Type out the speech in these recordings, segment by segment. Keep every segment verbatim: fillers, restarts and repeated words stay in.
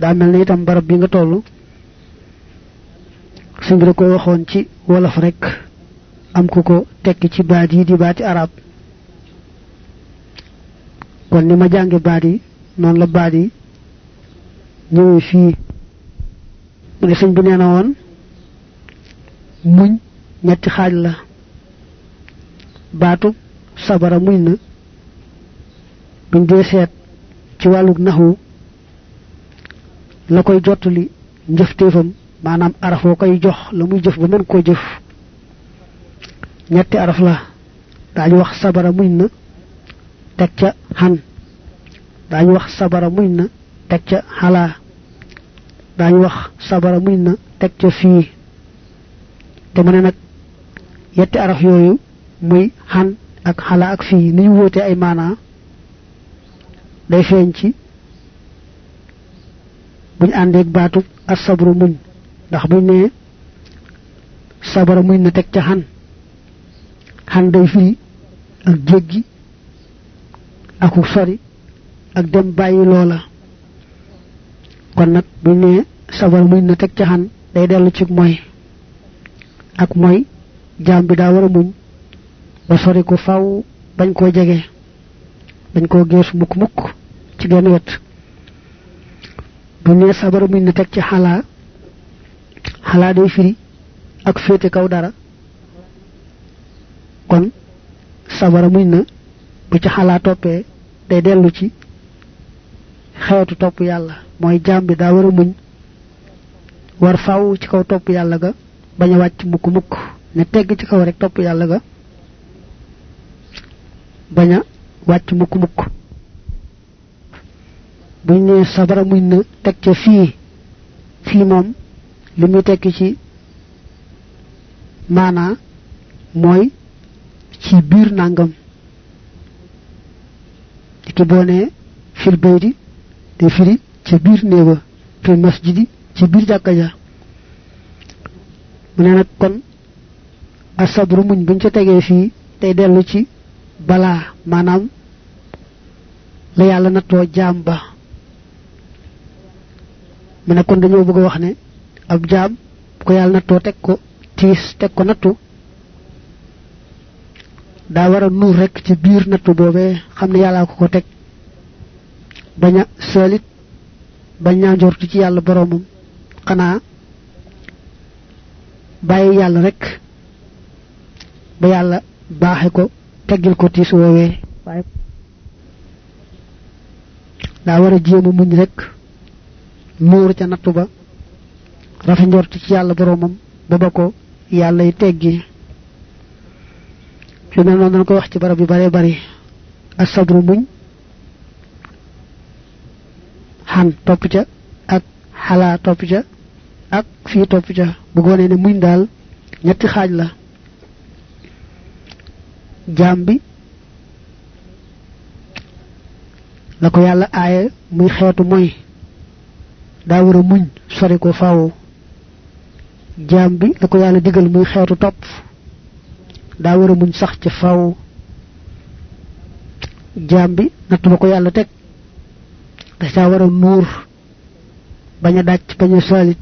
daa mel ne itam barab bi nga tollu sëñ bi da ko waxoon ci wolof rek am ku ko tekki ci baat yi di baati arab kon ni ma jànge baat yi noonu la baat yi ñëwee fii mu ne sëñ bi nee na woon muñ ñetti xaaj la baatu sabara muñ na buñ dee seet ci wàllu naxu la koy jottali njëfteefam maanaam araf woo koy jox la muy jëf ba mën koo jëf ñetti araf la daañu wax sabara muñ na teg ca xan daañu wax sabara muñ na teg ca xalaa daañu wax sabara muñ na teg ca fii te mu ne nag yetti araf yooyu muy xan ak xalaa ak fii ni ñu wóote ay maanaa day feeñ ci buñ àndeeg baatu ak sabru muñ ndax buñ nee sabara muñ na teg ca xan xan day firi ak jéggi aku sori ak dem bàyyi loola kon nag buñ nee sabara muñ na teg ca xan day dellu ci mooy ak mooy jaam bi daa war a muñ ba sori ko faw bañ koo jege bañ koo geesu mukk mukk ci genn wet bu nee sabara muñ na teg ci xalaa xalaa day firi ak féete kaw dara kon sabara muñ na bu ci xalaa toppee day dellu ci xeetu topp yàlla mooy jaam bi daa war a muñ war faw ci kaw topp yàlla ga bañ a wàcc mukk mukk ne tegg ci kaw rek topp yàlla ga bañ a wàcc mukk mukk buñ nee sabara muñ na teg ca fii fii moom li muy tekki ci maanaa mooy ci biir nangam ki boo nee fil bayti te firi ca biir néeba fil masjidi ci biir jàkka ja mu ne nag kon asabru muñ buñ ca tegee fii tey dellu ci balaa maanaam la yàlla nattoo jaam ba mu ne kon dañoo bëgg a wax ne ab jaam bu ko yàlla nattoo teg ko tiis teg ko nattu daa war a nuur rekk ci biir nattu boobee xam ne yàllaa ko ko teg bañ a saalit bañ ñaa njortu ci yàlla boroomam xanaa bàyyi yàlla rekk ba yàlla baaxe ko teggil ko tiis woowee waaye daa war a jéem a muñ rekk nuur ca nattu ba rafet njortu ci yàlla boroomam ba ba ko yàlla yi teggi fi mel noonu dañ ko wax ci barab yu bare bari asabru muñ xan topp ca ak xalaa topp ca ak fii topp ca bu goonee ne muñ daal ñetti xaaj la jaam bi la ko yàlla aaye muy xeetu mooy daa war a muñ sori ko faaw jaam bi la ko yàlla digal muy xeetu topp daa war a muñ sax ca faaw jaam bi natt ba ko yàlla teg da caa war a nuur bañ a dàcc bañ a saalit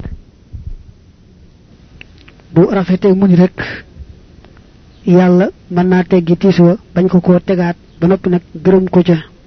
bu rafetee muñ rek yàlla mën naa teggi tiis wa bañ ko koo tegaat ba noppi nag gërëm ko ca